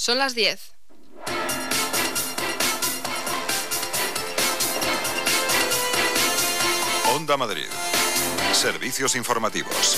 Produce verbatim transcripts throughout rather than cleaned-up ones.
Son las diez. Onda Madrid. Servicios informativos.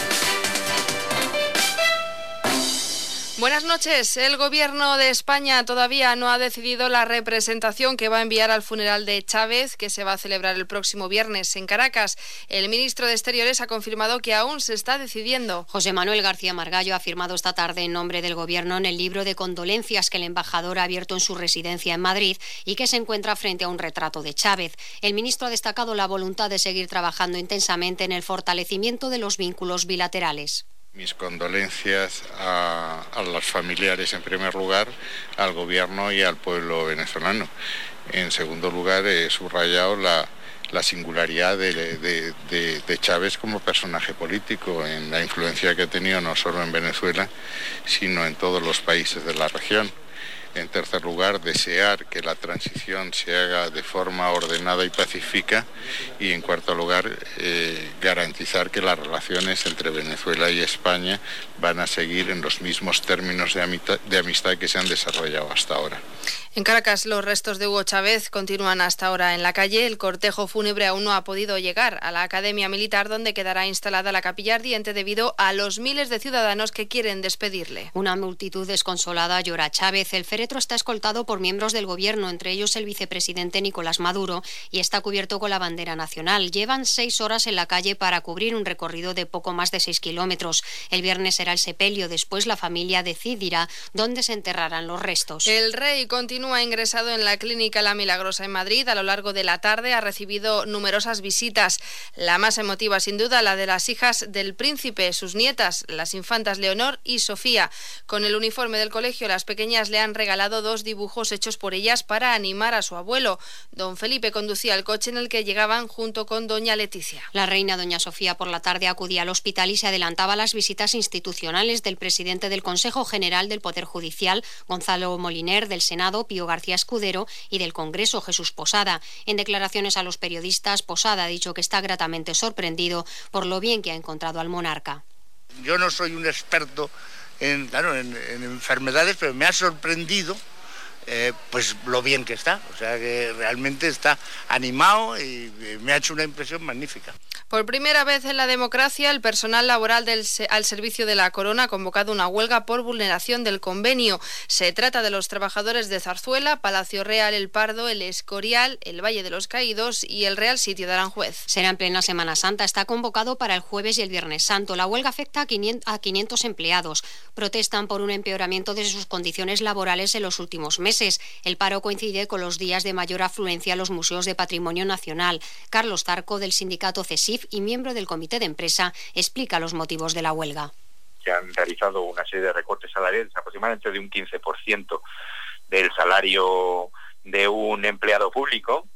Buenas noches. El Gobierno de España todavía no ha decidido la representación que va a enviar al funeral de Chávez, que se va a celebrar el próximo viernes en Caracas. El ministro de Exteriores ha confirmado que aún se está decidiendo. José Manuel García Margallo ha firmado esta tarde en nombre del Gobierno en el libro de condolencias que el embajador ha abierto en su residencia en Madrid y que se encuentra frente a un retrato de Chávez. El ministro ha destacado la voluntad de seguir trabajando intensamente en el fortalecimiento de los vínculos bilaterales. Mis condolencias a, a los familiares en primer lugar, al gobierno y al pueblo venezolano. En segundo lugar, he subrayado la, la singularidad de, de, de, de Chávez como personaje político, en la influencia que ha tenido no solo en Venezuela, sino en todos los países de la región. En tercer lugar, desear que la transición se haga de forma ordenada y pacífica. Y en cuarto lugar, eh, garantizar que las relaciones entre Venezuela y España van a seguir en los mismos términos de amistad, de amistad que se han desarrollado hasta ahora. En Caracas, los restos de Hugo Chávez continúan hasta ahora en la calle. El cortejo fúnebre aún no ha podido llegar a la Academia Militar, donde quedará instalada la capilla ardiente debido a los miles de ciudadanos que quieren despedirle. Una multitud desconsolada llora a Chávez. El féretro está escoltado por miembros del Gobierno, entre ellos el vicepresidente Nicolás Maduro, y está cubierto con la bandera nacional. Llevan seis horas en la calle para cubrir un recorrido de poco más de seis kilómetros. El viernes será el sepelio. Después la familia decidirá dónde se enterrarán los restos. El rey continúa ha ingresado en la Clínica La Milagrosa en Madrid. A lo largo de la tarde ha recibido numerosas visitas. La más emotiva, sin duda, la de las hijas del príncipe, sus nietas, las infantas Leonor y Sofía. Con el uniforme del colegio, las pequeñas le han regalado dos dibujos hechos por ellas para animar a su abuelo. Don Felipe conducía el coche en el que llegaban junto con doña Leticia. La reina doña Sofía por la tarde acudía al hospital y se adelantaba a las visitas institucionales del presidente del Consejo General del Poder Judicial, Gonzalo Moliner, del Senado, Pío García Escudero, y del Congreso, Jesús Posada. En declaraciones a los periodistas, Posada ha dicho que está gratamente sorprendido por lo bien que ha encontrado al monarca. Yo no soy un experto en, claro, en, en enfermedades, pero me ha sorprendido eh, pues lo bien que está. O sea que realmente está animado y me ha hecho una impresión magnífica. Por primera vez en la democracia, el personal laboral del, al servicio de la Corona ha convocado una huelga por vulneración del convenio. Se trata de los trabajadores de Zarzuela, Palacio Real, El Pardo, El Escorial, el Valle de los Caídos y el Real Sitio de Aranjuez. Será en plena Semana Santa. Está convocado para el jueves y el viernes santo. La huelga afecta a quinientos empleados. Protestan por un empeoramiento de sus condiciones laborales en los últimos meses. El paro coincide con los días de mayor afluencia a los museos de patrimonio nacional. Carlos Zarco, del sindicato CESIF y miembro del comité de empresa, explica los motivos de la huelga. Se han realizado una serie de recortes salariales aproximadamente de un quince por ciento del salario de un empleado público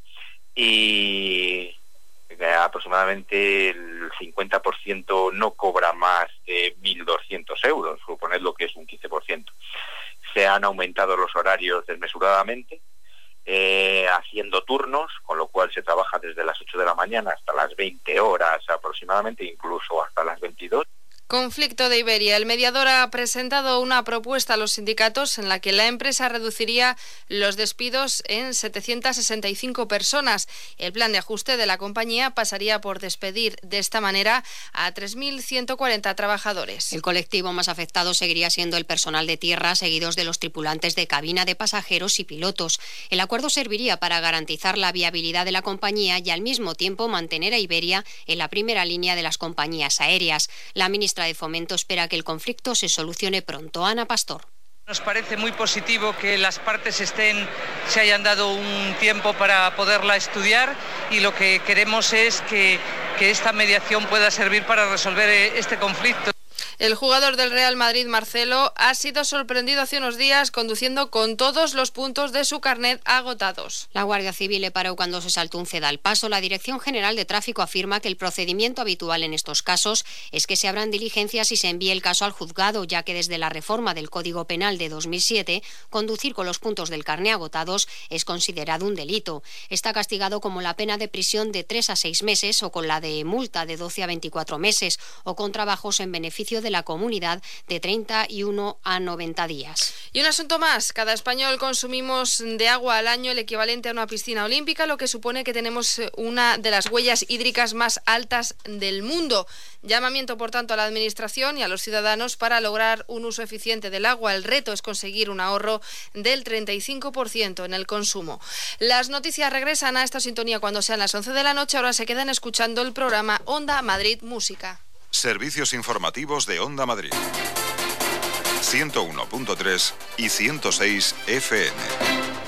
y aproximadamente el cincuenta por ciento no cobra más de mil doscientos euros, suponed lo que es un quince por ciento. Se han aumentado los horarios desmesuradamente, Eh, haciendo turnos, con lo cual se trabaja desde las ocho de la mañana hasta las veinte horas aproximadamente, incluso hasta las veintidós. Conflicto de Iberia. El mediador ha presentado una propuesta a los sindicatos en la que la empresa reduciría los despidos en setecientas sesenta y cinco personas. El plan de ajuste de la compañía pasaría por despedir de esta manera a tres mil ciento cuarenta trabajadores. El colectivo más afectado seguiría siendo el personal de tierra, seguidos de los tripulantes de cabina, de pasajeros y pilotos. El acuerdo serviría para garantizar la viabilidad de la compañía y al mismo tiempo mantener a Iberia en la primera línea de las compañías aéreas. La ministra de Fomento espera que el conflicto se solucione pronto. Ana Pastor. Nos parece muy positivo que las partes estén, se hayan dado un tiempo para poderla estudiar y lo que queremos es que, que esta mediación pueda servir para resolver este conflicto. El jugador del Real Madrid, Marcelo, ha sido sorprendido hace unos días conduciendo con todos los puntos de su carnet agotados. La Guardia Civil le paró cuando se saltó un ceda al paso. La Dirección General de Tráfico afirma que el procedimiento habitual en estos casos es que se abran diligencias y se envíe el caso al juzgado, ya que desde la reforma del Código Penal de dos mil siete, conducir con los puntos del carné agotados es considerado un delito. Está castigado como la pena de prisión de tres a seis meses o con la de multa de doce a veinticuatro meses o con trabajos en beneficio de de la comunidad de treinta y uno a noventa días. Y un asunto más, cada español consumimos de agua al año el equivalente a una piscina olímpica, lo que supone que tenemos una de las huellas hídricas más altas del mundo. Llamamiento, por tanto, a la Administración y a los ciudadanos para lograr un uso eficiente del agua. El reto es conseguir un ahorro del treinta y cinco por ciento en el consumo. Las noticias regresan a esta sintonía cuando sean las once de la noche. Ahora se quedan escuchando el programa Onda Madrid Música. Servicios informativos de Onda Madrid. ciento uno punto tres y ciento seis F M.